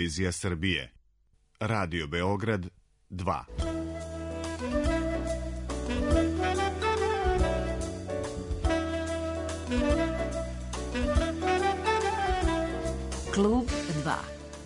televizija Srbije. Radio Beograd 2. Klub 2.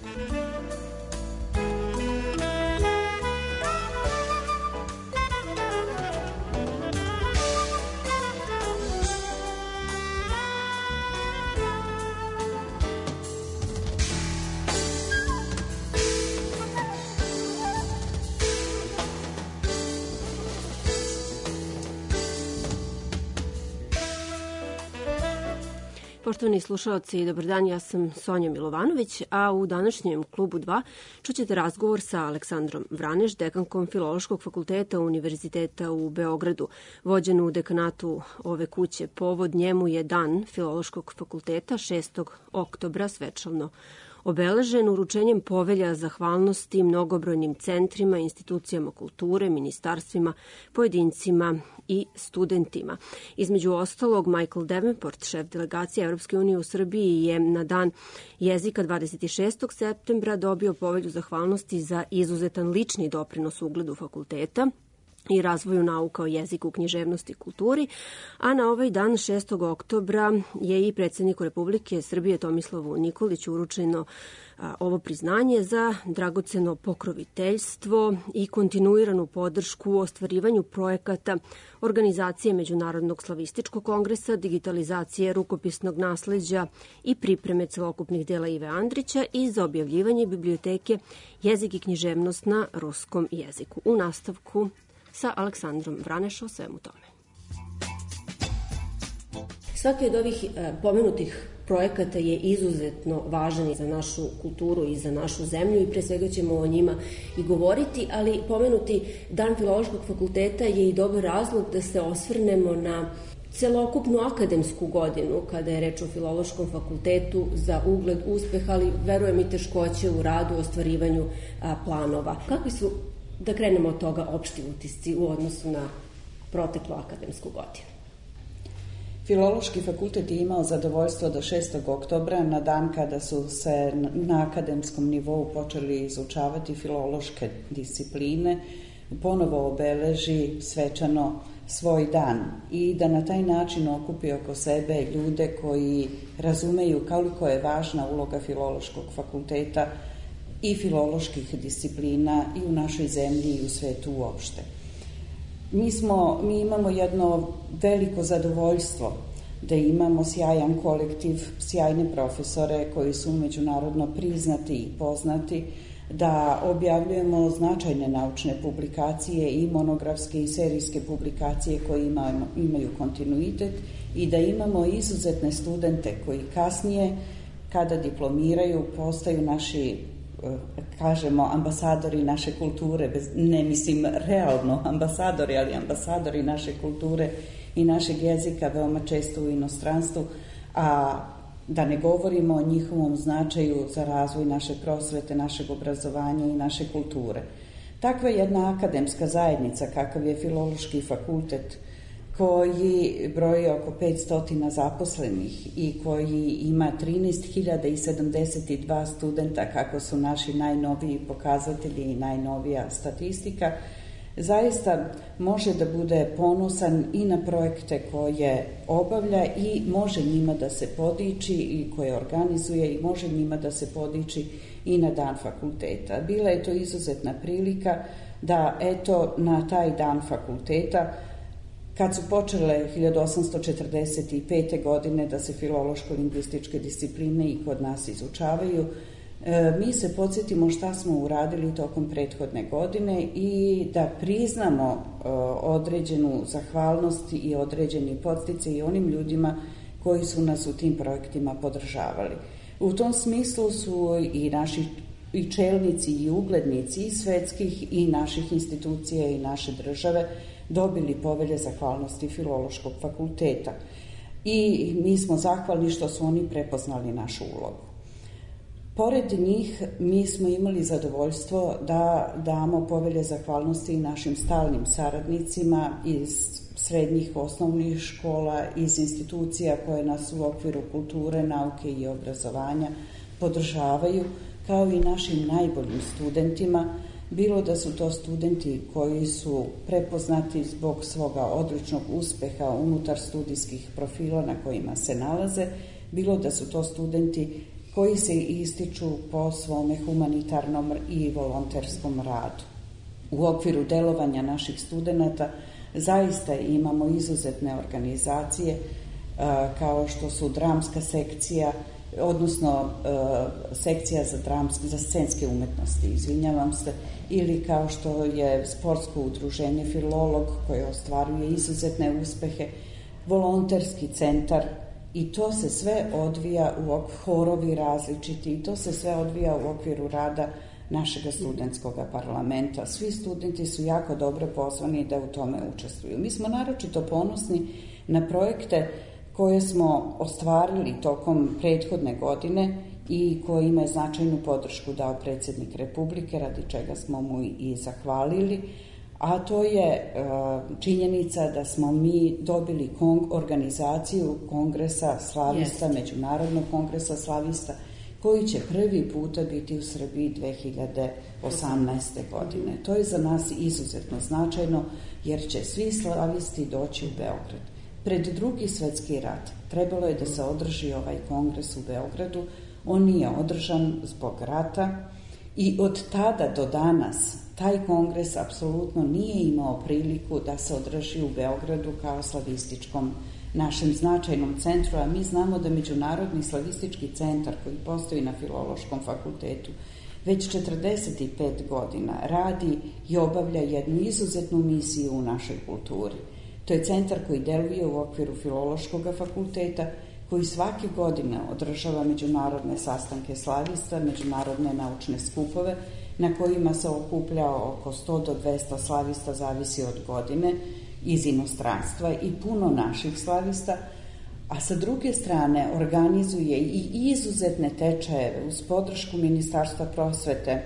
Poštovani slušalci, dobar dan, ja sam Sonja Milovanović, a u današnjem Klubu 2 čućete razgovor sa Aleksandrom Vraneš, dekankom Filološkog fakulteta Univerziteta u Beogradu. Vođen u dekanatu ove kuće, povod njemu je Dan Filološkog fakulteta 6. oktobra, svečano obeležen uručenjem povelja zahvalnosti mnogobrojnim centrima, institucijama kulture, ministarstvima, pojedincima i studentima. Između ostalog, Michael Davenport, šef delegacije Evropske unije u Srbiji, je na Dan jezika 26. septembra dobio povelju zahvalnosti za izuzetan lični doprinos ugledu fakulteta i razvoju nauka o jeziku, književnosti i kulturi, a na ovaj dan 6. oktobra je i predsjedniku Republike Srbije Tomislavu Nikoliću uručeno ovo priznanje za dragoceno pokroviteljstvo i kontinuiranu podršku u ostvarivanju projekata organizacije Međunarodnog slavističkog kongresa, digitalizacije rukopisnog nasleđa i pripreme celokupnih dela Ive Andrića i za objavljivanje biblioteke Jezik i književnost na ruskom jeziku. U nastavku sa Aleksandrom Vranešom o svemu tome. Svaki od ovih pomenutih projekata je izuzetno važan i za našu kulturu i za našu zemlju i pre svega ćemo o njima i govoriti, ali pomenuti Dan Filološkog fakulteta je i dobar razlog da se osvrnemo na celokupnu akademsku godinu kada je reč o Filološkom fakultetu za ugled, uspeh, ali verujem i teškoće u radu, ostvarivanju planova. Kakvi su, da krenemo od toga, opšti utisci u odnosu na proteklu akademsku godinu? Filološki fakultet je imao zadovoljstvo do 6. oktobra, na dan kada su se na akademskom nivou počeli izučavati filološke discipline, ponovo obeleži svečano svoj dan i da na taj način okupi oko sebe ljude koji razumeju koliko je važna uloga Filološkog fakulteta i filoloških disciplina i u našoj zemlji i u svetu uopšte. Mi imamo jedno veliko zadovoljstvo da imamo sjajan kolektiv, sjajne profesore koji su međunarodno priznati i poznati, da objavljujemo značajne naučne publikacije i monografske i serijske publikacije koje imaju kontinuitet i da imamo izuzetne studente koji kasnije, kada diplomiraju, postaju naši, kažemo, ambasadori naše kulture, ne mislim realno ambasadori, ali ambasadori naše kulture i našeg jezika veoma često u inostranstvu, a da ne govorimo o njihovom značaju za razvoj naše prosvete, našeg obrazovanja i naše kulture. Takva jedna akademska zajednica kakav je Filološki fakultet, koji broji oko 500 zaposlenih i koji ima 13.072 studenta, kako su naši najnoviji pokazatelji i najnovija statistika, zaista može da bude ponosan i na projekte koje obavlja i može njima da se podiči i koje organizuje i može njima da se podiči i na Dan fakulteta. Bila je to izuzetna prilika da eto na taj Dan fakulteta, kad su počele 1845. godine da se filološko-lingvističke discipline i kod nas izučavaju, mi se podsjetimo šta smo uradili tokom prethodne godine i da priznamo određenu zahvalnost i određeni podsticaj i onim ljudima koji su nas u tim projektima podržavali. U tom smislu su i naši i čelnici i uglednici i svetskih i naših institucija i naše države dobili povelje zahvalnosti Filološkog fakulteta. I mi smo zahvalni što su oni prepoznali našu ulogu. Pored njih, mi smo imali zadovoljstvo da damo povelje zahvalnosti i našim stalnim saradnicima iz srednjih osnovnih škola, iz institucija koje nas u okviru kulture, nauke i obrazovanja podržavaju, kao i našim najboljim studentima, bilo da su to studenti koji su prepoznati zbog svoga odličnog uspeha unutar studijskih profila na kojima se nalaze, bilo da su to studenti koji se ističu po svome humanitarnom i volonterskom radu. U okviru delovanja naših studenata zaista imamo izuzetne organizacije kao što su dramska sekcija, odnosno sekcija za scenske umetnosti, izvinjavam se, ili kao što je sportsko udruženje Filolog koje ostvaruje izuzetne uspehe, volonterski centar, i to se sve odvija u horovi različiti, i to se sve odvija u okviru rada našeg studentskog parlamenta. Svi studenti su jako dobro pozvani da u tome učestvuju. Mi smo naročito ponosni na projekte koje smo ostvarili tokom prethodne godine i kojima je značajnu podršku dao predsjednik Republike, radi čega smo mu i zahvalili, a to je činjenica da smo mi dobili organizaciju Kongresa slavista, Međunarodnog kongresa slavista, koji će prvi puta biti u Srbiji 2018. godine. To je za nas izuzetno značajno, jer će svi slavisti doći u Beograd. Pred Drugi svjetski rat trebalo je da se održi ovaj kongres u Beogradu. On nije održan zbog rata i od tada do danas taj kongres apsolutno nije imao priliku da se održi u Beogradu kao slavističkom našem značajnom centru, a mi znamo da Međunarodni slavistički centar koji postoji na Filološkom fakultetu već 45 godina radi i obavlja jednu izuzetnu misiju u našoj kulturi. To je centar koji deluje u okviru Filološkog fakulteta, koji svake godine održava međunarodne sastanke slavista, međunarodne naučne skupove, na kojima se okuplja oko 100 do 200 slavista, zavisi od godine, iz inostranstva i puno naših slavista, a sa druge strane organizuje i izuzetne tečajeve uz podršku Ministarstva prosvete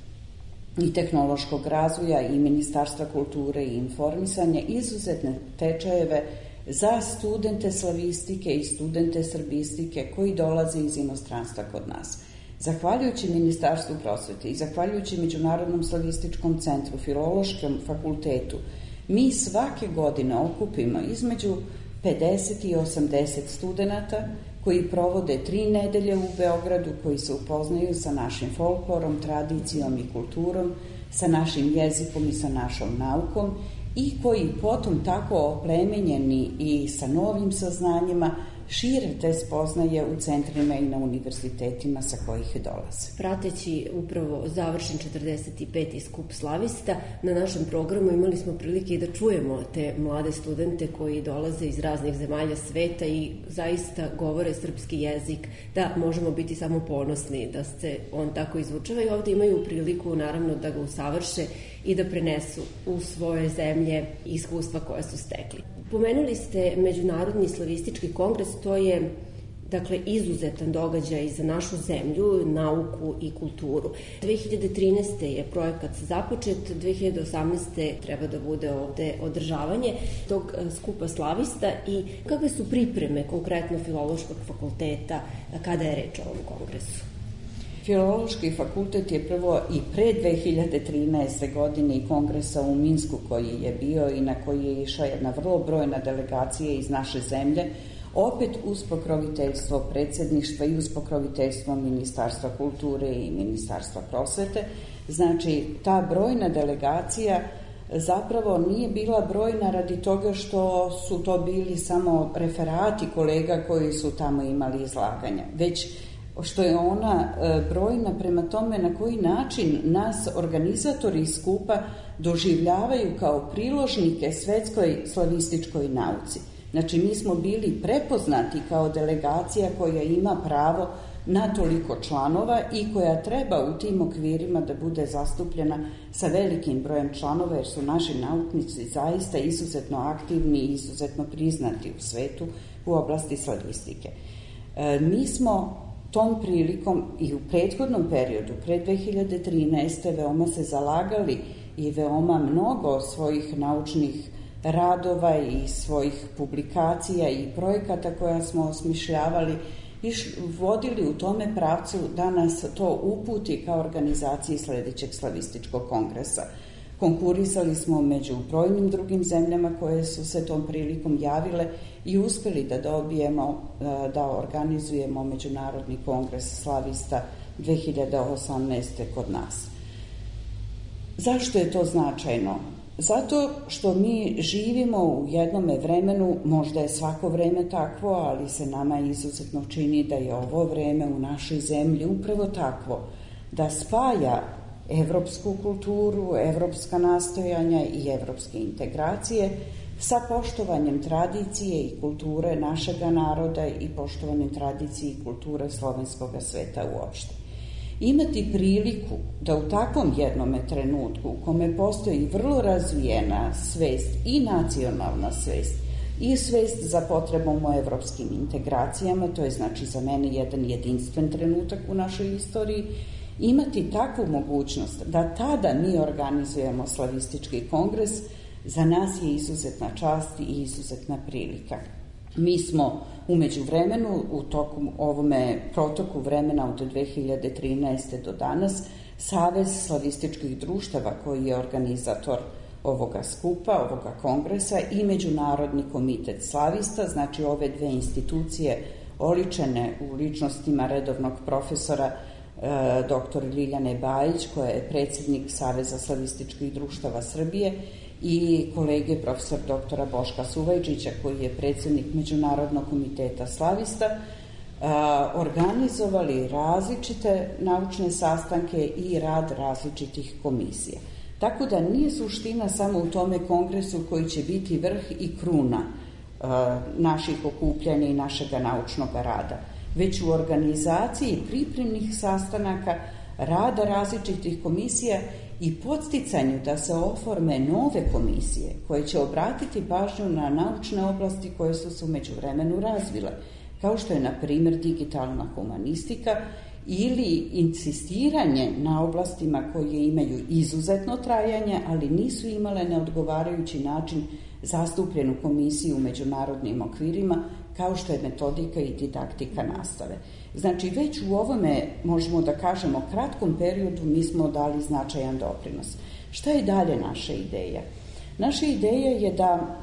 i tehnološkog razvoja i Ministarstva kulture i informisanja, izuzetne tečajeve za studente slavistike i studente srbistike koji dolaze iz inostranstva kod nas. Zahvaljujući Ministarstvu prosvete i zahvaljujući Međunarodnom slavističkom centru, Filološkom fakultetu, mi svake godine okupimo između 50 i 80 studenata koji provode 3 nedelje u Beogradu, koji se upoznaju sa našim folklorom, tradicijom i kulturom, sa našim jezikom i sa našom naukom, i koji potom tako oplemenjeni i sa novim saznanjima šire te spoznaje u centrima i na univerzitetima sa kojih dolaze. Prateći upravo završen 45. skup slavista, na našem programu imali smo prilike i da čujemo te mlade studente koji dolaze iz raznih zemalja sveta i zaista govore srpski jezik, da možemo biti samo ponosni da se on tako izvučava, i ovde imaju priliku naravno da ga usavrše i da prenesu u svoje zemlje iskustva koje su stekli. Pomenuli ste Međunarodni slavistički kongres, to je dakle izuzetan događaj za našu zemlju, nauku i kulturu. 2013. je projekat započet, 2018. treba da bude ovde održavanje tog skupa slavista, i kakve su pripreme konkretno Filološkog fakulteta kada je reč o ovom kongresu? Filološki fakultet je prvo i pre 2013. godine i kongresa u Minsku koji je bio i na koji je išla jedna vrlo brojna delegacija iz naše zemlje, opet uz pokroviteljstvo predsjedništva i uz pokroviteljstvo Ministarstva kulture i Ministarstva prosvete. Znači, ta brojna delegacija zapravo nije bila brojna radi toga što su to bili samo referati kolega koji su tamo imali izlaganja, već što je ona brojna prema tome na koji način nas organizatori skupa doživljavaju kao priložnike svetskoj slavističkoj nauci. Znači, mi smo bili prepoznati kao delegacija koja ima pravo na toliko članova i koja treba u tim okvirima da bude zastupljena sa velikim brojem članova, jer su naši nauknici zaista izuzetno aktivni i izuzetno priznati u svetu u oblasti slavistike. Mi smo tom prilikom i u prethodnom periodu, pre 2013. veoma se zalagali i veoma mnogo svojih naučnih radova i svojih publikacija i projekata koja smo osmišljavali vodili u tome pravcu da nas to uputi kao organizaciji sledećeg slavističkog kongresa. Konkurisali smo među brojnim drugim zemljama koje su se tom prilikom javile i uspeli da dobijemo, da organizujemo Međunarodni kongres slavista 2018. kod nas. Zašto je to značajno? Zato što mi živimo u jednome vremenu, možda je svako vreme takvo, ali se nama izuzetno čini da je ovo vreme u našoj zemlji upravo takvo, da spaja evropsku kulturu, evropska nastojanja i evropske integracije sa poštovanjem tradicije i kulture našega naroda i poštovanjem tradicije i kulture slovenskog sveta uopšte. Imati priliku da u takvom jednome trenutku u kome postoji vrlo razvijena svest i nacionalna svest i svest za potrebom o evropskim integracijama, to je znači za mene jedan jedinstven trenutak u našoj istoriji, imati takvu mogućnost da tada mi organizujemo slavistički kongres, za nas je izuzetna čast i izuzetna prilika. Mi smo u međuvremenu, u ovome protoku vremena od 2013. do danas, Savez slavističkih društava koji je organizator ovoga skupa, ovoga kongresa i Međunarodni komitet slavista, znači ove dve institucije oličene u ličnostima redovnog profesora dr. Ljiljane Bajić, koja je predsjednik Saveza slavističkih društava Srbije, i kolege profesor doktora Boška Suvajčića, koji je predsjednik Međunarodnog komiteta slavista, organizovali različite naučne sastanke i rad različitih komisija. Tako da nije suština samo u tome kongresu koji će biti vrh i kruna naših okupljanja i našega naučnog rada, već u organizaciji pripremnih sastanaka, rada različitih komisija i podsticanju da se oforme nove komisije koje će obratiti pažnju na naučne oblasti koje su se u međuvremenu razvile, kao što je, na primjer, digitalna humanistika ili insistiranje na oblastima koje imaju izuzetno trajanje, ali nisu imale na odgovarajući način zastupljenu komisiju u međunarodnim okvirima, kao što je metodika i didaktika nastave. Znači, već u ovome, možemo da kažemo, kratkom periodu mi smo dali značajan doprinos. Šta je dalje naša ideja? Naša ideja je da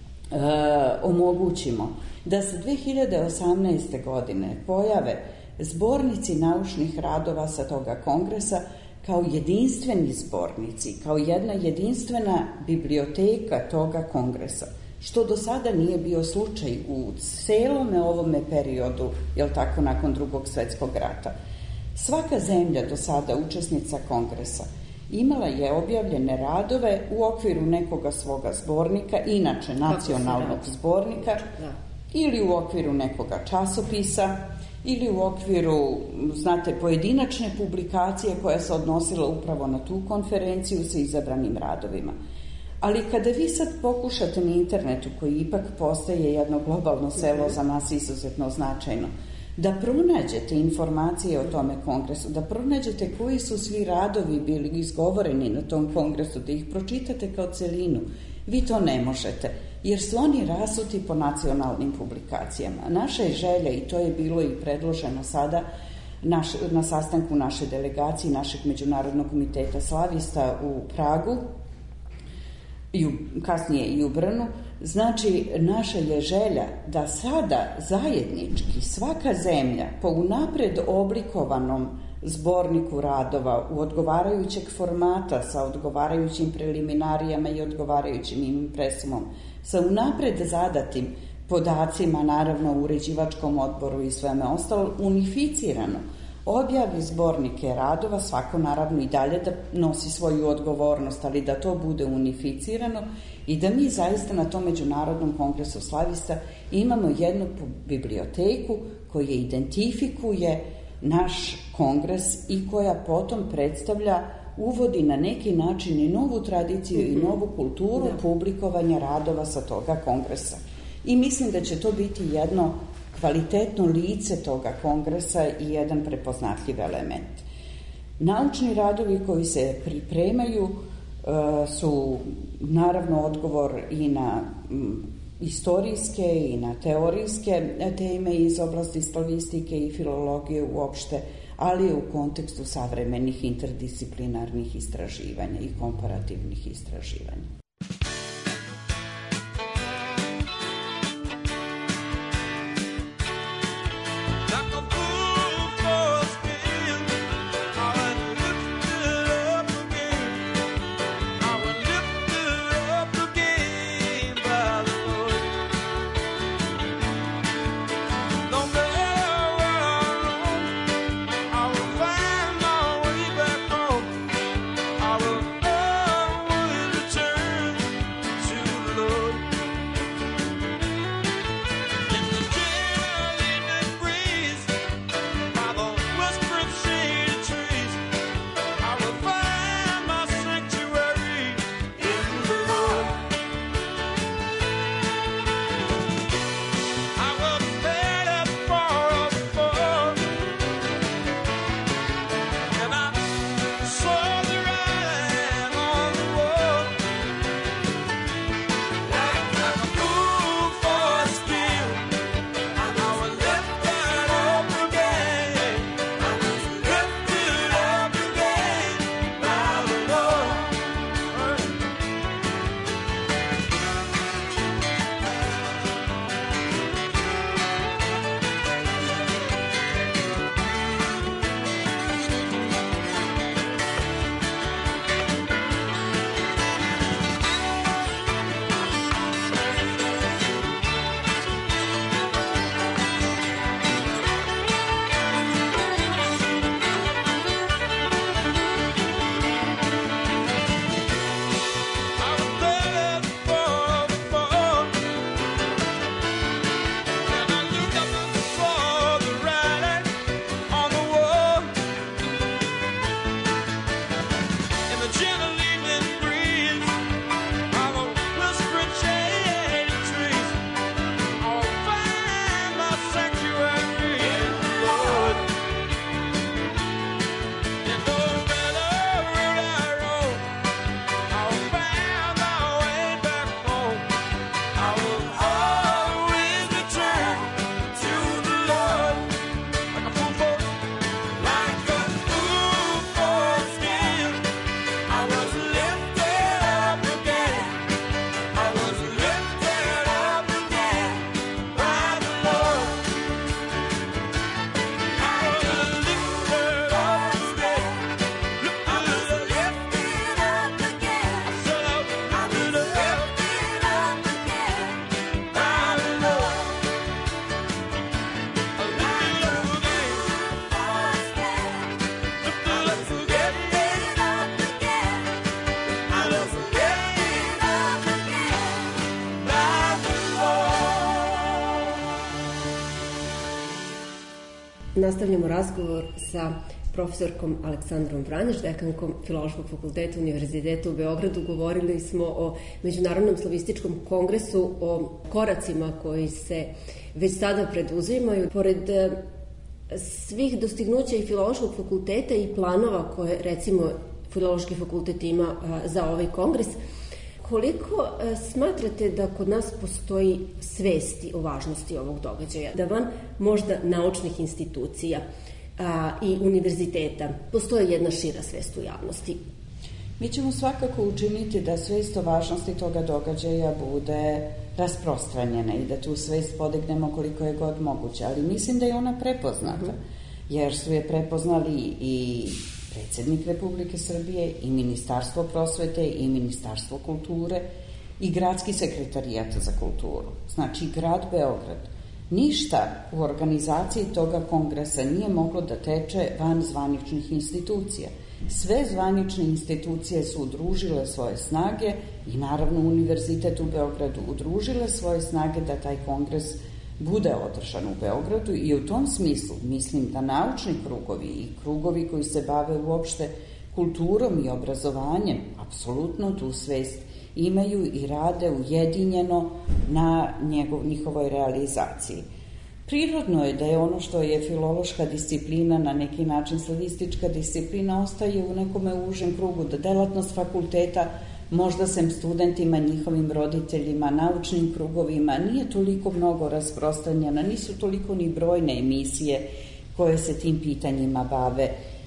omogućimo da se 2018. godine pojave zbornici naučnih radova sa toga kongresa kao jedinstveni zbornici, kao jedna jedinstvena biblioteka toga kongresa, što do sada nije bio slučaj u celome ovome periodu, jel tako, nakon Drugog svetskog rata. Svaka zemlja do sada, učesnica kongresa, imala je objavljene radove u okviru nekoga svoga zbornika, inače nacionalnog zbornika, ili u okviru nekoga časopisa, ili u okviru, znate, pojedinačne publikacije koja se odnosila upravo na tu konferenciju sa izabranim radovima. Ali kada vi sad pokušate na internetu, koji ipak postaje jedno globalno selo za nas izuzetno značajno, da pronađete informacije o tome kongresu, da pronađete koji su svi radovi bili izgovoreni na tom kongresu, da ih pročitate kao celinu, vi to ne možete, jer su oni rasuti po nacionalnim publikacijama. Naša je želja, i to je bilo i predloženo sada na sastanku naše delegacije, našeg Međunarodnog komiteta slavista u Pragu, i kasnije i u Brnu, znači naša je želja da sada zajednički svaka zemlja po unapred oblikovanom zborniku radova u odgovarajućeg formata sa odgovarajućim preliminarijama i odgovarajućim impresumom, sa unapred zadatim podacima, naravno u uređivačkom odboru i sveme ostalo, unificirano objavi zbornike radova, svako naravno i dalje da nosi svoju odgovornost, ali da to bude unificirano i da mi zaista na tom Međunarodnom kongresu slavista imamo jednu biblioteku koja identifikuje naš kongres i koja potom predstavlja, uvodi na neki način i novu tradiciju i novu kulturu publikovanja radova sa toga kongresa. I mislim da će to biti jedno kvalitetno lice toga kongresa i jedan prepoznatljiv element. Naučni radovi koji se pripremaju su naravno odgovor i na istorijske i na teorijske teme iz oblasti slavistike i filologije uopšte, ali u kontekstu savremenih interdisciplinarnih istraživanja i komparativnih istraživanja. Nastavljamo razgovor sa profesorkom Aleksandrom Vraneš, dekankom Filološkog fakulteta Univerziteta u Beogradu. Govorili smo o Međunarodnom slavističkom kongresu, o koracima koji se već sada preduzimaju. Pored svih dostignuća i Filološkog fakulteta i planova koje, recimo, Filološki fakultet ima za ovaj kongres, koliko smatrate da kod nas postoji svesti o važnosti ovog događaja? Da van možda naučnih institucija i univerziteta postoji jedna šira svest u javnosti? Mi ćemo svakako učiniti da svest o važnosti toga događaja bude rasprostranjena i da tu svest podignemo koliko je god moguće, ali mislim da je ona prepoznata, jer su je prepoznali i predsjednik Republike Srbije i Ministarstvo prosvete i Ministarstvo kulture i Gradski sekretarijat za kulturu. Znači, grad Beograd. Ništa u organizaciji toga kongresa nije moglo da teče van zvaničnih institucija. Sve zvanične institucije su udružile svoje snage i naravno Univerzitet u Beogradu udružile svoje snage da taj kongres bude održan u Beogradu i u tom smislu mislim da naučni krugovi i krugovi koji se bave uopšte kulturom i obrazovanjem apsolutno tu svest imaju i rade ujedinjeno na njihovoj realizaciji. Prirodno je da je ono što je filološka disciplina, na neki način slavistička disciplina, ostaje u nekome užem krugu, da delatnost fakulteta možda sem studentima, njihovim roditeljima, naučnim krugovima, nije toliko mnogo rasprostranjena, nisu toliko ni brojne emisije koje se tim pitanjima bave.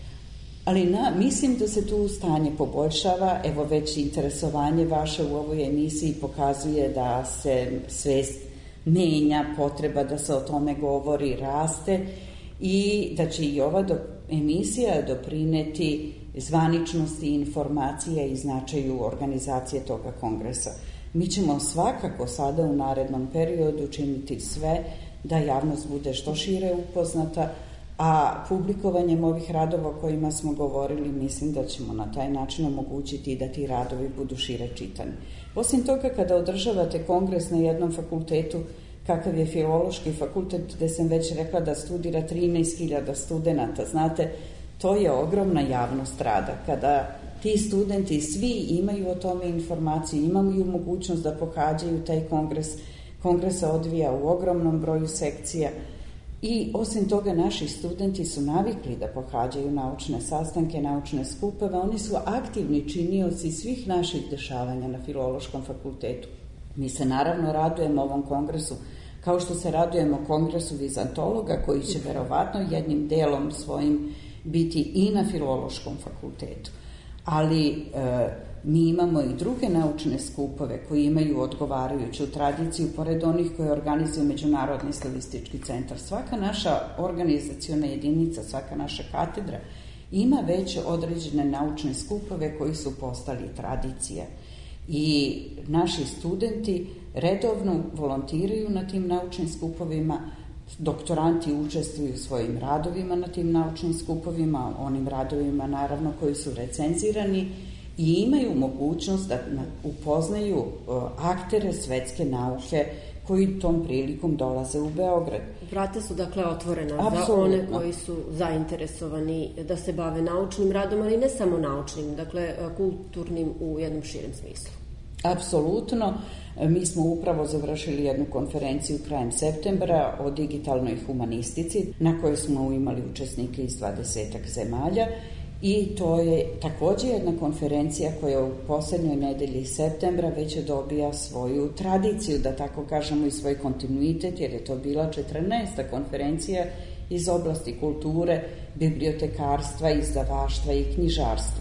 Ali mislim da se tu stanje poboljšava. Evo, već interesovanje vaše u ovoj emisiji pokazuje da se svest menja, potreba da se o tome govori raste i da će i ova emisija doprineti zvaničnosti informacija i značaju organizacije toga kongresa. Mi ćemo svakako sada u narednom periodu učiniti sve da javnost bude što šire upoznata, a publikovanjem ovih radova o kojima smo govorili, mislim da ćemo na taj način omogućiti da ti radovi budu šire čitani. Osim toga, kada održavate kongres na jednom fakultetu, kakav je Filološki fakultet, gde sam već rekla da studira 13.000 studenata, znate, to je ogromna javnost rada. Kada ti studenti svi imaju o tome informaciju, imaju mogućnost da pohađaju taj kongres se odvija u ogromnom broju sekcija i osim toga naši studenti su navikli da pohađaju naučne sastanke, naučne skupove, oni su aktivni činioci svih naših dešavanja na Filološkom fakultetu. Mi se naravno radujemo ovom kongresu, kao što se radujemo kongresu vizantologa, koji će verovatno jednim delom svojim biti i na Filološkom fakultetu. Ali mi imamo i druge naučne skupove koji imaju odgovarajuću tradiciju, pored onih koje organizuju Međunarodni slavistički centar. Svaka naša organizaciona jedinica, svaka naša katedra ima već određene naučne skupove koji su postali tradicija. I naši studenti redovno volontiraju na tim naučnim skupovima, doktoranti učestvuju svojim radovima na tim naučnim skupovima, onim radovima naravno koji su recenzirani i imaju mogućnost da upoznaju aktere svetske nauke koji tom prilikom dolaze u Beograd. Vrata su dakle otvorena za one koji su zainteresovani da se bave naučnim radom, ali ne samo naučnim, dakle kulturnim u jednom širem smislu. Apsolutno. Mi smo upravo završili jednu konferenciju krajem septembra o digitalnoj humanistici, na kojoj smo imali učesnike iz 20 zemalja i to je takođe jedna konferencija koja u poslednjoj nedelji septembra već dobija svoju tradiciju, da tako kažemo, i svoj kontinuitet, jer je to bila 14. konferencija iz oblasti kulture, bibliotekarstva, izdavaštva i knjižarstva.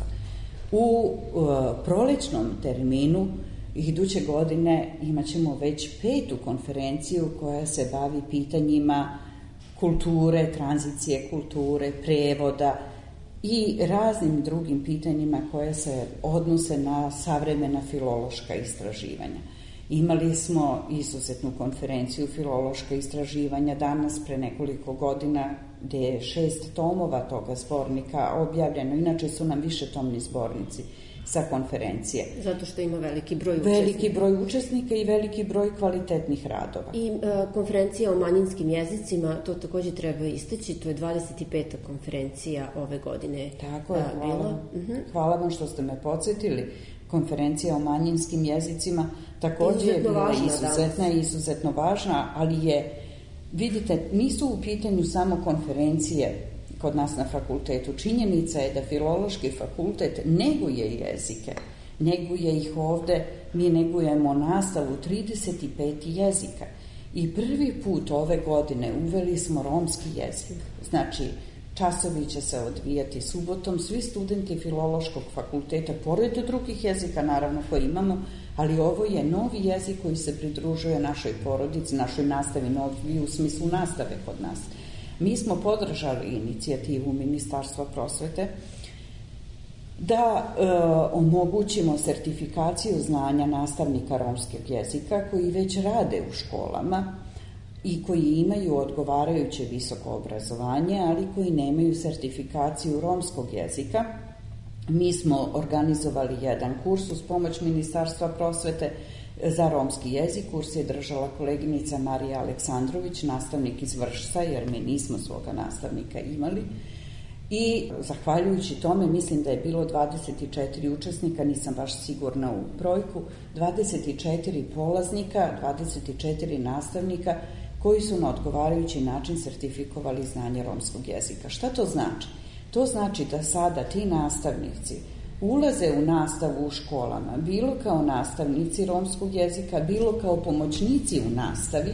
U prolećnom terminu iduće godine imat ćemo već 5. konferenciju koja se bavi pitanjima kulture, tranzicije kulture, prevoda i raznim drugim pitanjima koje se odnose na savremena filološka istraživanja. Imali smo izuzetnu konferenciju filološka istraživanja danas pre nekoliko godina gde je 6 tomova toga zbornika objavljeno, inače su nam višetomni zbornici sa konferencije. Zato što ima veliki broj učesnika. Veliki broj učesnika i veliki broj kvalitetnih radova. I konferencija o manjinskim jezicima, to takođe treba istaći, to je 25. konferencija ove godine. Tako je, hvala vam što ste me podsjetili. Konferencija o manjinskim jezicima takođe je bila izuzetna i izuzetno važna, ali je, vidite, nisu u pitanju samo konferencije kod nas na fakultetu. Činjenica je da Filološki fakultet neguje jezike, neguje ih ovde, mi negujemo nastavu 35 jezika. I prvi put ove godine uveli smo romski jezik. Znači, časovi će se odvijati subotom, svi studenti Filološkog fakulteta, pored drugih jezika naravno koje imamo, ali ovo je novi jezik koji se pridružuje našoj porodici, našoj nastavi, novi u smislu nastave kod nas. Mi smo podržali inicijativu Ministarstva prosvete da omogućimo sertifikaciju znanja nastavnika romskog jezika koji već rade u školama i koji imaju odgovarajuće visoko obrazovanje, ali koji nemaju sertifikaciju romskog jezika. Mi smo organizovali jedan kurs uz pomoć Ministarstva prosvete za romski jezik. Kurs je držala koleginica Marija Aleksandrović, nastavnik iz Vršca, jer mi nismo svoga nastavnika imali. I zahvaljujući tome, mislim da je bilo 24 učesnika, nisam baš sigurna u brojku, 24 polaznika, 24 nastavnika koji su na odgovarajući način sertifikovali znanje romskog jezika. Šta to znači? To znači da sada ti nastavnici ulaze u nastavu u školama, bilo kao nastavnici romskog jezika, bilo kao pomoćnici u nastavi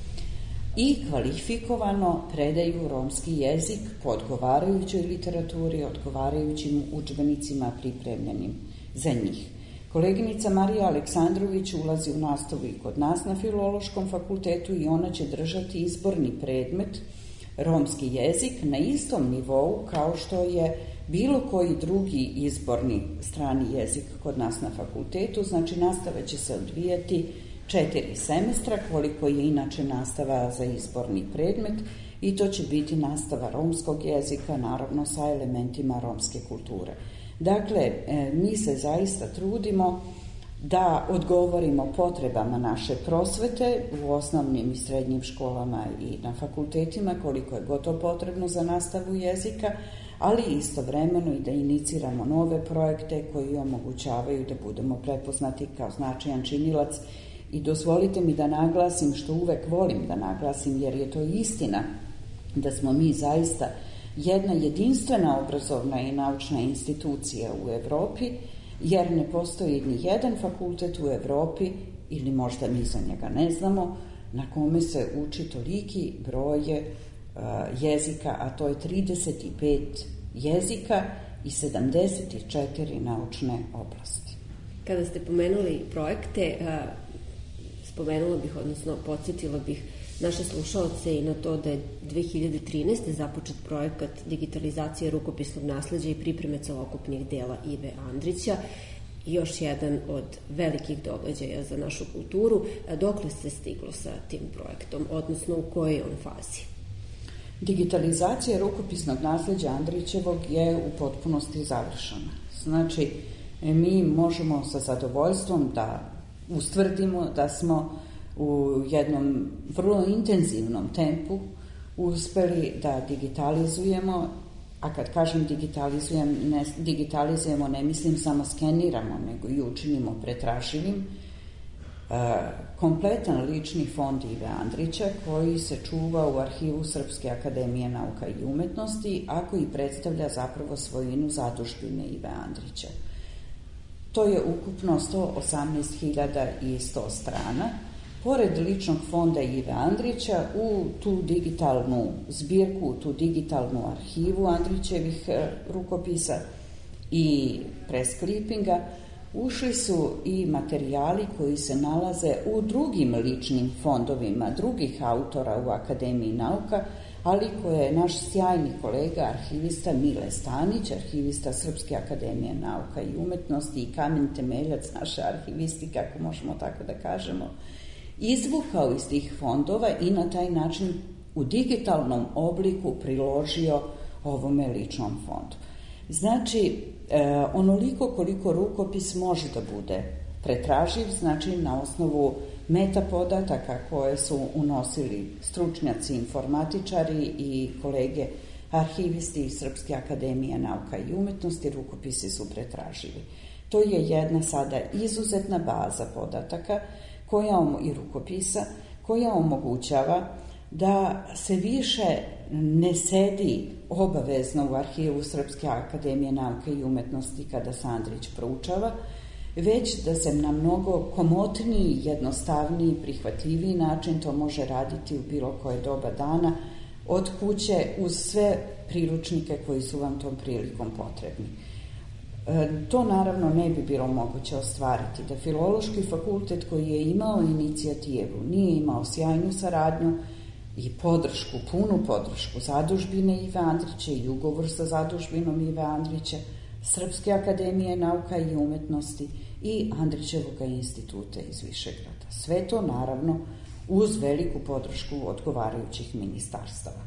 i kvalifikovano predaju romski jezik po odgovarajućoj literaturi, odgovarajućim udžbenicima pripremljenim za njih. Koleginica Marija Aleksandrović ulazi u nastavu i kod nas na Filološkom fakultetu i ona će držati izborni predmet romski jezik na istom nivou kao što je bilo koji drugi izborni strani jezik kod nas na fakultetu. Znači, nastava će se odvijati 4 semestra, koliko je inače nastava za izborni predmet, i to će biti nastava romskog jezika, naravno sa elementima romske kulture. Dakle, mi se zaista trudimo da odgovorimo potrebama naše prosvete u osnovnim i srednjim školama i na fakultetima, koliko je gotovo potrebno za nastavu jezika, ali istovremeno i da iniciramo nove projekte koji omogućavaju da budemo prepoznati kao značajan činilac. I dozvolite mi da naglasim, što uvek volim da naglasim, jer je to istina, da smo mi zaista jedna jedinstvena obrazovna i naučna institucija u Evropi, jer ne postoji ni jedan fakultet u Evropi, ili možda mi za njega ne znamo, na kome se uči toliki broj jezika, a to je 35 jezika i 74 naučne oblasti. Kada ste pomenuli projekte, spomenula bih, odnosno podsjetila bih naše slušaoce i na to da je 2013. započet projekat digitalizacije rukopisnog nasleđa i pripreme celokupnih dela Ive Andrića, još jedan od velikih događaja za našu kulturu. Dokle se stiglo sa tim projektom, odnosno u kojoj je on fazi? Digitalizacija rukopisnog nasleđa Andrićevog je u potpunosti završena. Znači, mi možemo sa zadovoljstvom da ustvrdimo da smo u jednom vrlo intenzivnom tempu uspeli da digitalizujemo, a kad kažem digitalizujemo, ne mislim samo skeniramo, nego i učinimo pretraživim, kompletan lični fond Ive Andrića, koji se čuva u arhivu Srpske akademije nauka i umetnosti, a koji predstavlja zapravo svojinu zadužbine Ive Andrića. To je ukupno 118.100 strana. Pored ličnog fonda Ive Andrića, u tu digitalnu zbirku, u tu digitalnu arhivu Andrićevih rukopisa i presklipinga ušli su i materijali koji se nalaze u drugim ličnim fondovima drugih autora u Akademiji nauka, ali koje je naš sjajni kolega, arhivista Mile Stanić, arhivista Srpske akademije nauka i umetnosti i kamen temeljac naše arhivistike, ako možemo tako da kažemo, izvukao iz tih fondova i na taj način u digitalnom obliku priložio ovome ličnom fondu. Znači, onoliko koliko rukopis može da bude pretraživ, znači na osnovu metapodataka koje su unosili stručnjaci, informatičari i kolege arhivisti iz Srpske akademije nauka i umetnosti, rukopisi su pretraživi. To je jedna sada izuzetna baza podataka i rukopisa koja omogućava da se više ne sedi obavezno u arhivu Srpske akademije nauke i umetnosti kada se Andrić proučava, već da se na mnogo komotniji, jednostavniji, prihvatljiviji način to može raditi u bilo koje doba dana od kuće uz sve priručnike koji su vam tom prilikom potrebni. To naravno ne bi bilo moguće ostvariti da Filološki fakultet, koji je imao inicijativu, nije imao sjajnu saradnju i podršku, punu podršku zadužbine Ive Andrića i ugovor sa zadužbinom Ive Andrića, Srpske akademije nauka i umetnosti i Andrićevog instituta iz Višegrada. Sve to naravno uz veliku podršku odgovarajućih ministarstava.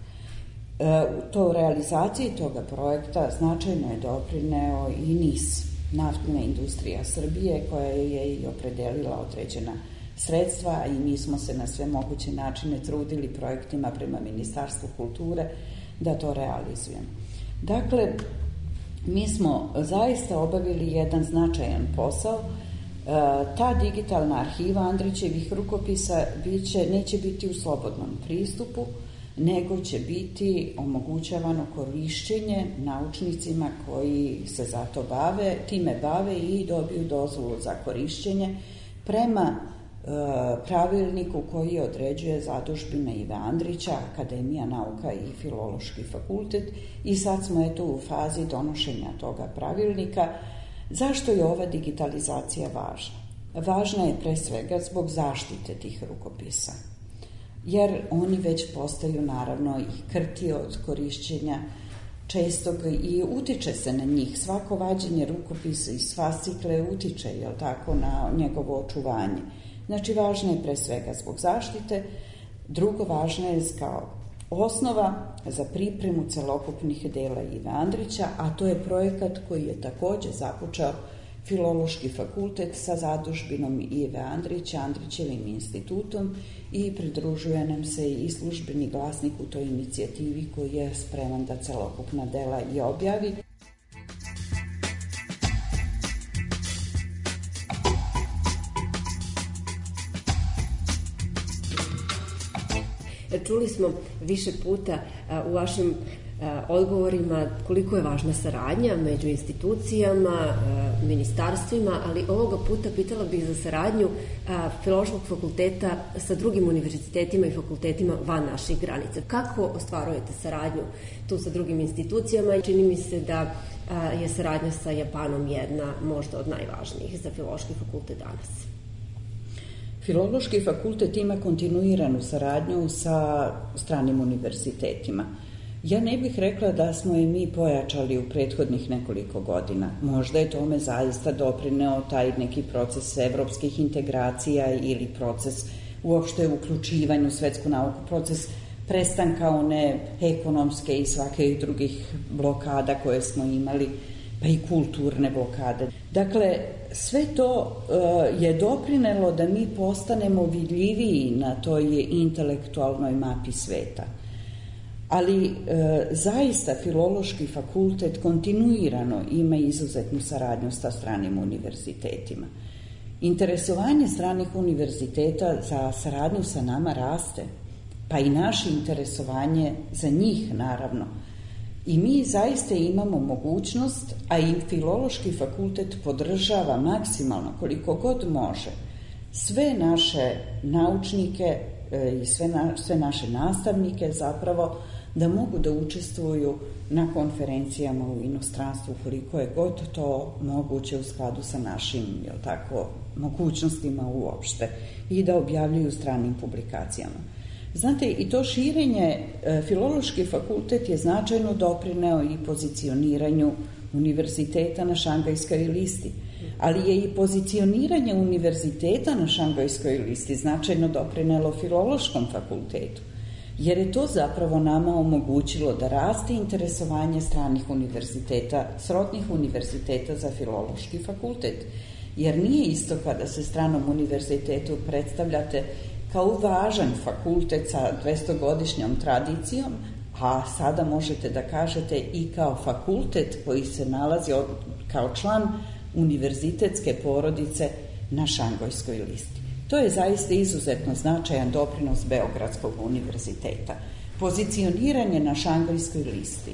To realizaciji toga projekta značajno je doprineo i NIS, Naftna industrija Srbije, koja je i opredelila određena sredstva, i mi smo se na sve moguće načine trudili projektima prema Ministarstvu kulture da to realizujemo. Dakle, mi smo zaista obavili jedan značajan posao. Ta digitalna arhiva Andrićevih rukopisa neće biti u slobodnom pristupu, nego će biti omogućavano korišćenje naučnicima koji se time bave i dobiju dozvolu za korišćenje prema pravilniku koji određuje Zadužbina Ive Andrića, Akademija nauka i Filološki fakultet, i sad smo u fazi donošenja toga pravilnika. Zašto je ova digitalizacija važna? Važna je pre svega zbog zaštite tih rukopisa, jer oni već postaju naravno i krti od korišćenja čestog i utiče se na njih. Svako vađenje rukopisa iz fascikle utiče, na njegovo očuvanje. Znači, važno je pre svega zbog zaštite. Drugo, važno je kao osnova za pripremu celokupnih dela Ive Andrića, a to je projekat koji je takođe započeo Filološki fakultet sa Zadužbinom Ive Andrića, Andrićevim institutom, i pridružuje nam se i Službeni glasnik u toj inicijativi koji je spreman da celokupna dela i objavi. Čuli smo više puta u vašim odgovorima koliko je važna saradnja među institucijama, ministarstvima, ali ovoga puta pitala bih za saradnju Filološkog fakulteta sa drugim univerzitetima i fakultetima van naših granica. Kako ostvarujete saradnju tu sa drugim institucijama? Čini mi se da je saradnja sa Japanom jedna možda od najvažnijih za Filološki fakultet danas. Filološki fakultet ima kontinuiranu saradnju sa stranim univerzitetima. Ja ne bih rekla da smo je mi pojačali u prethodnih nekoliko godina. Možda je tome zaista doprineo taj neki proces evropskih integracija ili proces uopšte uključivanja u svetsku nauku, proces prestanka one ekonomske i svake drugih blokada koje smo imali, pa i kulturne blokade. Dakle, sve to je doprinelo da mi postanemo vidljiviji na toj intelektualnoj mapi sveta. Ali zaista Filološki fakultet kontinuirano ima izuzetnu saradnju sa stranim univerzitetima. Interesovanje stranih univerziteta za saradnju sa nama raste, pa i naše interesovanje za njih naravno. I mi zaista imamo mogućnost, a i Filološki fakultet podržava maksimalno koliko god može sve naše naučnike i sve naše nastavnike zapravo da mogu da učestvuju na konferencijama u inostranstvu koliko je god to moguće u skladu sa našim mogućnostima uopšte i da objavljuju stranim publikacijama. Znate, i to širenje, Filološki fakultet je značajno doprineo i pozicioniranju univerziteta na Šangajskoj listi, ali je i pozicioniranje univerziteta na Šangajskoj listi značajno doprinelo Filološkom fakultetu, jer je to zapravo nama omogućilo da raste interesovanje stranih univerziteta, srodnih univerziteta za Filološki fakultet, jer nije isto kada se stranom univerzitetu predstavljate kao važan fakultet sa 200-godišnjom tradicijom, a sada možete da kažete i kao fakultet koji se nalazi kao član univerzitetske porodice na Šangajskoj listi. To je zaista izuzetno značajan doprinos Beogradskog univerziteta. Pozicioniranje na Šangajskoj listi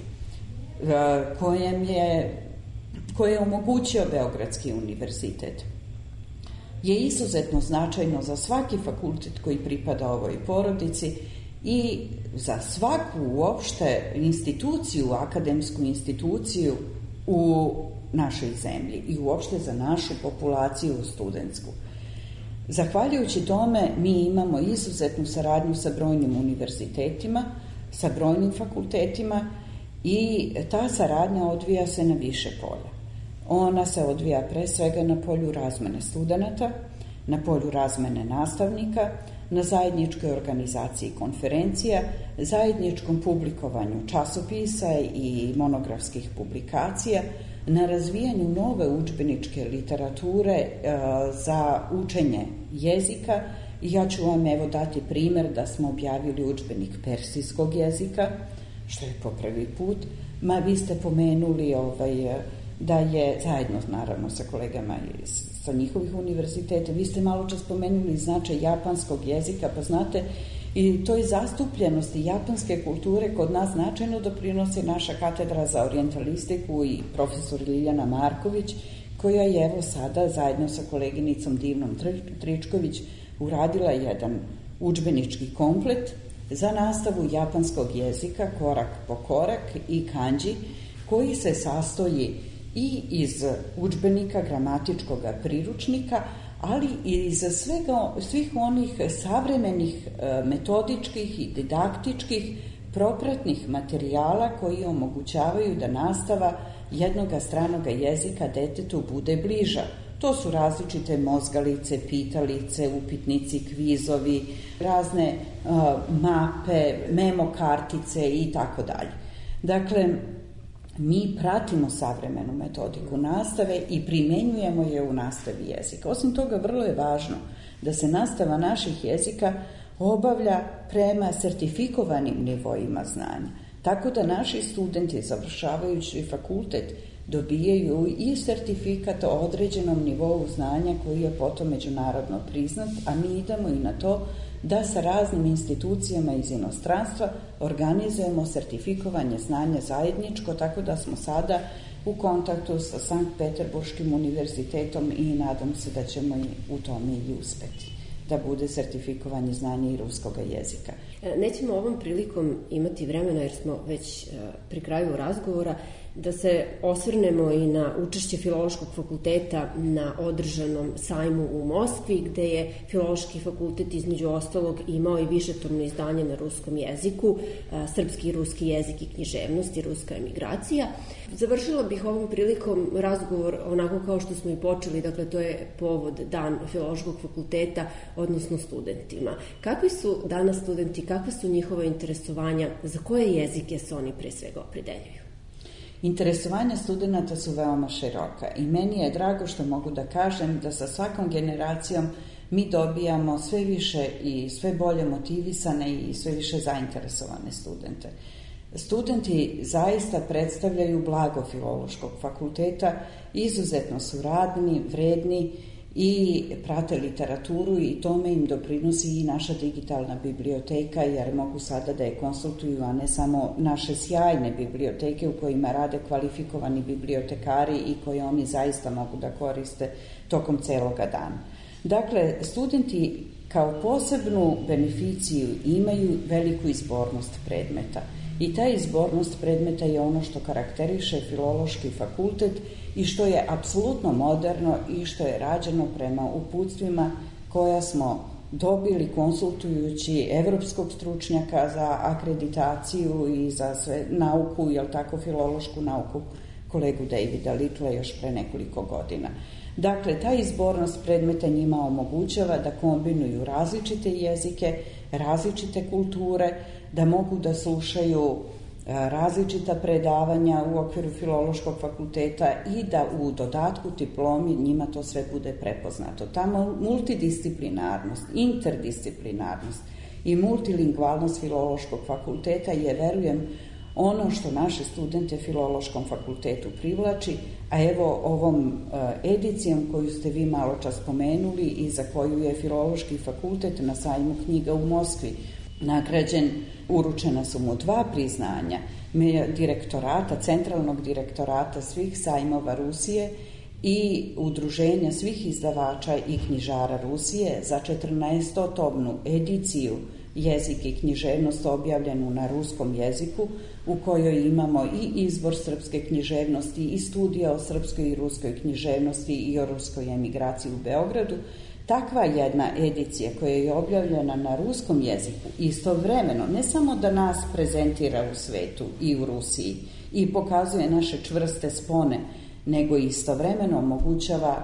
koje je omogućio Beogradski univerzitet je izuzetno značajno za svaki fakultet koji pripada ovoj porodici i za svaku uopšte instituciju, akademsku instituciju u našoj zemlji i uopšte za našu populaciju studentsku. Zahvaljujući tome mi imamo izuzetnu saradnju sa brojnim univerzitetima, sa brojnim fakultetima i ta saradnja odvija se na više polja. Ona se odvija pre svega na polju razmene studenata, na polju razmene nastavnika, na zajedničkoj organizaciji konferencija, zajedničkom publikovanju časopisa i monografskih publikacija, na razvijanju nove udžbeničke literature za učenje jezika. Ja ću vam dati primer da smo objavili udžbenik persijskog jezika, što je po prvi put. Vi ste pomenuli da je, zajedno naravno sa kolegama sa njihovih univerziteta, vi ste malo čas pomenuli značaj japanskog jezika, pa znate, I toj zastupljenosti japanske kulture kod nas značajno doprinosi naša katedra za orijentalistiku i profesor Ljiljana Marković, koja je evo sada zajedno sa koleginicom Divnom Tričković uradila jedan udžbenički komplet za nastavu japanskog jezika korak po korak i kanji, koji se sastoji i iz udžbenika, gramatičkog priručnika, ali i iz svih onih savremenih metodičkih i didaktičkih propratnih materijala koji omogućavaju da nastava jednoga stranoga jezika detetu bude bliža. To su različite mozgalice, pitalice, upitnici, kvizovi, razne mape, memo kartice i tako dalje. Dakle, mi pratimo savremenu metodiku nastave i primenjujemo je u nastavi jezika. Osim toga, vrlo je važno da se nastava naših jezika obavlja prema sertifikovanim nivoima znanja. Tako da naši studenti završavajući fakultet dobijaju i sertifikat o određenom nivou znanja koji je potom međunarodno priznat, a mi idemo i na to da sa raznim institucijama iz inostranstva organizujemo sertifikovanje znanja zajedničko, tako da smo sada u kontaktu sa Sankt Peterburškim univerzitetom i nadam se da ćemo i u tome i uspeti, da bude sertifikovanje znanja i ruskog jezika. Nećemo ovom prilikom imati vremena jer smo već pri kraju razgovora da se osvrnemo i na učešće Filološkog fakulteta na održanom sajmu u Moskvi, gde je Filološki fakultet između ostalog imao i višetomno izdanje na ruskom jeziku, srpski i ruski jezik i književnost i ruska emigracija. Završila bih ovom prilikom razgovor onako kao što smo i počeli, dakle to je povod Dan Filološkog fakulteta, odnosno studentima. Kakvi su danas studenti, kakve su njihova interesovanja, za koje jezike se oni pre svega opredeljuju? Interesovanja studenta su veoma široka i meni je drago što mogu da kažem da sa svakom generacijom mi dobijamo sve više i sve bolje motivisane i sve više zainteresovane studente. Studenti zaista predstavljaju blago Filološkog fakulteta, izuzetno su radni, vredni i prate literaturu i tome im doprinosi i naša digitalna biblioteka, jer mogu sada da je konsultuju, a ne samo naše sjajne biblioteke u kojima rade kvalifikovani bibliotekari i koje oni zaista mogu da koriste tokom celoga dana. Dakle, studenti kao posebnu beneficiju imaju veliku izbornost predmeta. I ta izbornost predmeta je ono što karakteriše Filološki fakultet i što je apsolutno moderno i što je rađeno prema uputstvima koja smo dobili konsultujući evropskog stručnjaka za akreditaciju i za sve nauku, jel tako, filološku nauku, kolegu Davida Little još pre nekoliko godina. Dakle, ta izbornost predmeta njima omogućava da kombinuju različite jezike, različite kulture, da mogu da slušaju različita predavanja u okviru Filološkog fakulteta i da u dodatku diplomi njima to sve bude prepoznato. Ta multidisciplinarnost, interdisciplinarnost i multilingvalnost Filološkog fakulteta je, verujem, ono što naše studente Filološkom fakultetu privlači, a evo ovom edicijom koju ste vi malo čas spomenuli i za koju je Filološki fakultet na sajmu knjiga u Moskvi nagrađen, uručena su mu 2 priznanja direktorata, centralnog direktorata svih sajmova Rusije i udruženja svih izdavača i knjižara Rusije za 14-tobnu ediciju Jezik i književnost objavljenu na ruskom jeziku, u kojoj imamo i izbor srpske književnosti i studija o srpskoj i ruskoj književnosti i o ruskoj emigraciji u Beogradu. Takva jedna edicija koja je objavljena na ruskom jeziku istovremeno ne samo da nas prezentira u svetu i u Rusiji i pokazuje naše čvrste spone, nego istovremeno omogućava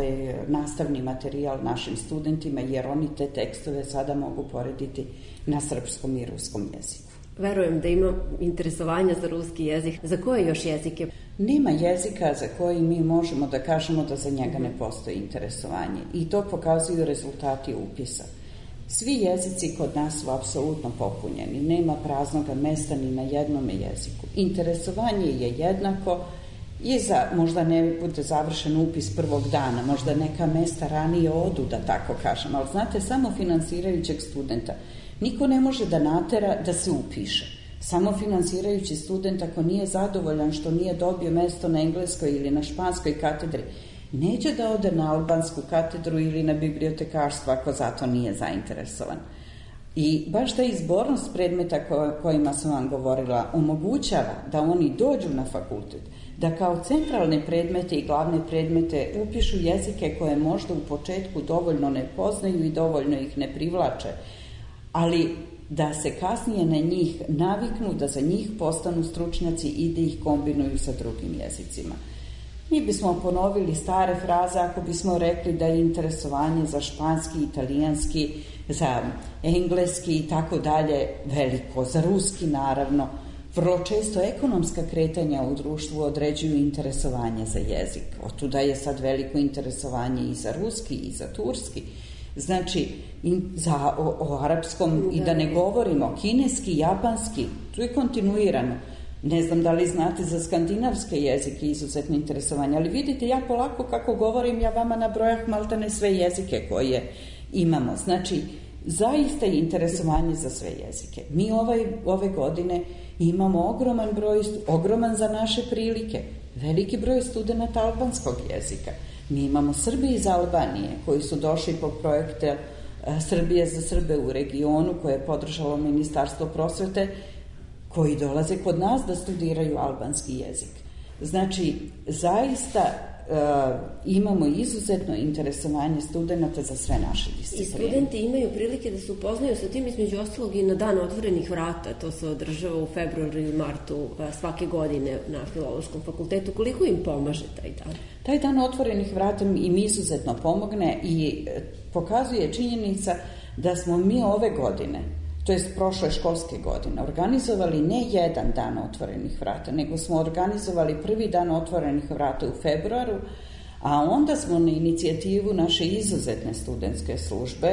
nastavni materijal našim studentima, jer oni te tekstove sada mogu porediti na srpskom i ruskom jeziku. Verujem da ima interesovanja za ruski jezik. Za koje još jezike? Nema jezika za koji mi možemo da kažemo da za njega ne postoji interesovanje. I to pokazuju rezultati upisa. Svi jezici kod nas su apsolutno popunjeni. Nema praznoga mesta ni na jednom jeziku. Interesovanje je jednako i možda ne bude završen upis prvog dana, možda neka mesta ranije odu, da tako kažem. Ali znate, samo finansirajućeg studenta Niko ne može da natera da se upiše. Samo finansirajući student, ako nije zadovoljan što nije dobio mesto na engleskoj ili na španskoj katedri, neće da ode na albansku katedru ili na bibliotekarstvo ako zato nije zainteresovan. I baš ta izbornost predmeta kojima sam vam govorila omogućava da oni dođu na fakultet, da kao centralne predmete i glavne predmete upišu jezike koje možda u početku dovoljno ne poznaju i dovoljno ih ne privlače, ali da se kasnije na njih naviknu, da za njih postanu stručnjaci i da ih kombinuju sa drugim jezicima. Mi bismo ponovili stare fraze ako bismo rekli da je interesovanje za španski, italijanski, za engleski i tako dalje veliko, za ruski naravno. Vrlo često ekonomska kretanja u društvu određuju interesovanje za jezik. Otuda je sad veliko interesovanje i za ruski i za turski. Znači, o arapskom i da ne govorimo, kineski, japanski, tu je kontinuirano. Ne znam da li znate za skandinavske jezike izuzetno interesovanje, ali vidite, ja polako kako govorim, ja vama nabrojah maltene sve jezike koje imamo. Znači, zaista je interesovanje za sve jezike. Mi ove godine imamo ogroman za naše prilike, veliki broj studenata albanskog jezika. Mi imamo Srbi iz Albanije koji su došli po projekte Srbije za Srbe u regionu koje je podržalo Ministarstvo prosvete, koji dolaze kod nas da studiraju albanski jezik. Znači, zaista imamo izuzetno interesovanje studenta za sve naše discipline. I studenti imaju prilike da se upoznaju sa tim, između ostalog i na dan otvorenih vrata. To se održava u februaru i martu svake godine na Filološkom fakultetu. Koliko im pomaže taj dan? Taj dan otvorenih vrata im izuzetno pomogne i pokazuje činjenica da smo mi ove godine, to jest prošle školske godine, organizovali ne jedan dan otvorenih vrata, nego smo organizovali prvi dan otvorenih vrata u februaru, a onda smo na inicijativu naše izuzetne studentske službe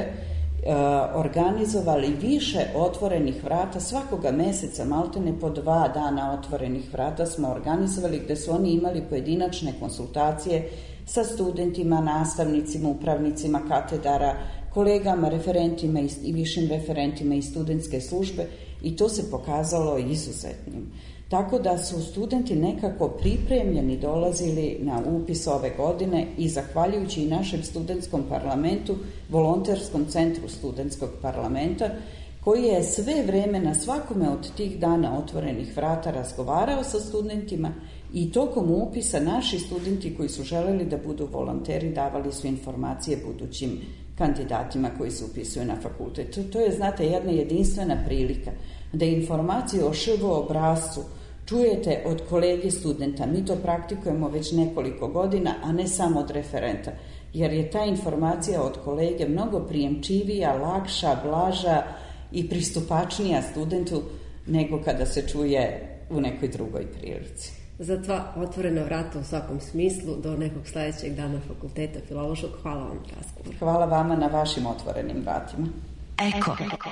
organizovali više otvorenih vrata svakoga meseca, maltene po 2 dana otvorenih vrata smo organizovali gde su oni imali pojedinačne konsultacije sa studentima, nastavnicima, upravnicima katedara, kolegama, referentima i višim referentima iz studentske službe i to se pokazalo izuzetnim. Tako da su studenti nekako pripremljeni dolazili na upis ove godine i zahvaljujući i našem studentskom parlamentu, volonterskom centru studentskog parlamenta, koji je sve vreme na svakome od tih dana otvorenih vrata razgovarao sa studentima i tokom upisa naši studenti koji su želeli da budu volonteri davali su informacije budućim kandidatima koji se upisuju na fakultet. To je, znate, jedna jedinstvena prilika da informacije o ŠV obrascu čujete od kolege studenta. Mi to praktikujemo već nekoliko godina, a ne samo od referenta, jer je ta informacija od kolege mnogo prijemčivija, lakša, blaža i pristupačnija studentu nego kada se čuje u nekoj drugoj prilici. Za 2 otvorena vrata u svakom smislu do nekog sledećeg dana fakulteta Filološkog. Hvala vam, razgovor. Hvala vama na vašim otvorenim vratima. Eko.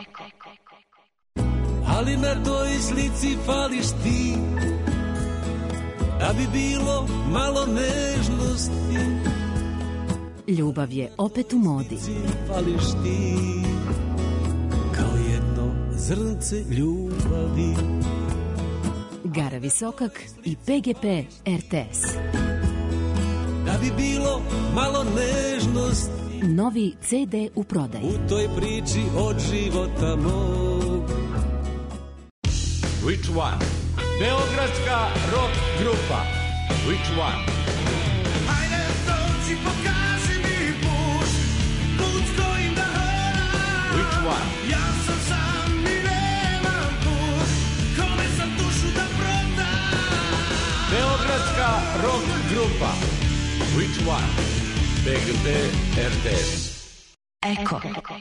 Ali na toj slici fališ ti, da bi bilo malo nežnosti. Ljubav je opet u modi. Fališ ti, kao jedno zrnce ljubavi. Gara Visokak i PGP RTS. Da bi bilo malo nežnosti. Novi CD u prodaji. U toj priči od života mog. Which one? Beogradska rock grupa. Which one? Hajde dođi, pokaži mi put, put kojim da hodam. Which one? Ja sam sam i nemam put, kome sam dušu da prodam. Beogradska rock grupa. Which one? PGP RTS. Eko.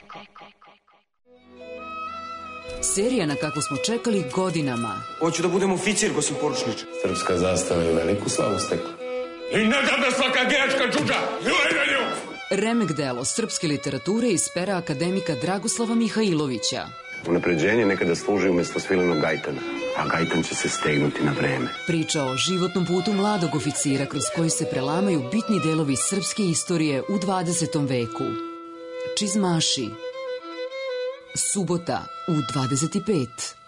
Serija na kakvu smo čekali godinama. Hoću da budem oficir, gosim poručniče. Srpska zastava je veliku slavu stekla. I ne da me svaka gejačka čuča! Remek delo srpske literature iz pera akademika Dragoslava Mihajlovića. Unapređenje nekada služi umesto svilenog gajtana, a gajtan će se stegnuti na vreme. Priča o životnom putu mladog oficira kroz koji se prelamaju bitni delovi srpske istorije u 20. veku. Čizmaši. subota u 25.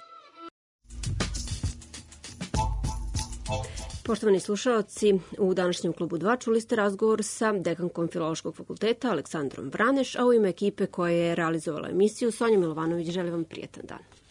Poštovani slušaoci, u današnjem klubu 2 čuli ste razgovor sa dekankom Filološkog fakulteta Aleksandrom Vraneš, a u ime ekipe koja je realizovala emisiju Sonja Milovanović želi vam prijetan dan.